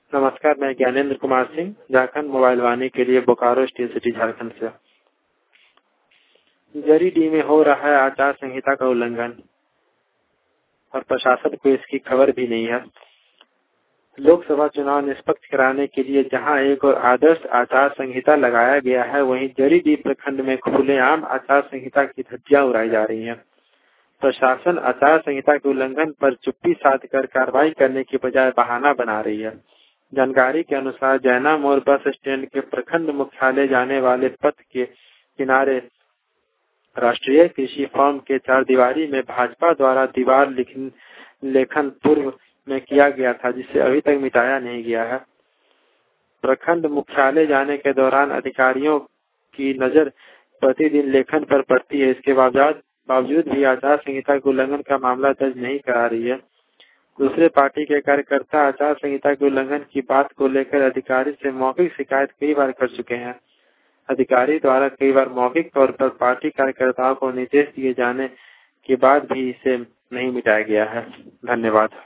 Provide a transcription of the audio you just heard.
नमस्कार, मैं ज्ञानेंद्र कुमार सिंह, झारखंड मोबाइल वाणी के लिए बोकारो स्टील सिटी झारखंड से। जरीडीह में हो रहा है आचार संहिता का उल्लंघन और प्रशासन को इसकी खबर भी नहीं है। लोकसभा चुनाव निष्पक्ष कराने के लिए जहां एक और आदर्श आचार संहिता लगाया गया है, वहीं जरीडीह प्रखंड में खुलेआम आचार संहिता की धज्जियां उड़ाई जा रही हैं। प्रशासन आचार संहिता के उल्लंघन पर चुप्पी साध कर कार्रवाई करने की बजाय बहाना बना रही है। जानकारी के अनुसार जैना मोड़ बस स्टैंड के प्रखंड मुख्यालय जाने वाले पथ के किनारे राष्ट्रीय कृषि फॉर्म के चारदीवारी में भाजपा द्वारा दीवार लेखन पूर्व में किया गया था, जिसे अभी तक मिटाया नहीं गया है। प्रखंड मुख्यालय जाने के दौरान अधिकारियों की नजर प्रतिदिन लेखन पर पड़ती है। इसके बावजूद भी आचार संहिता के उल्लंघन का मामला दर्ज नहीं करा रही है। दूसरे पार्टी के कार्यकर्ता आचार संहिता के उल्लंघन की बात को लेकर अधिकारी से मौखिक शिकायत कई बार कर चुके हैं। अधिकारी द्वारा कई बार मौखिक तौर पर पार्टी कार्यकर्ताओं को निर्देश दिए जाने के बाद भी इसे नहीं मिटाया गया है। धन्यवाद।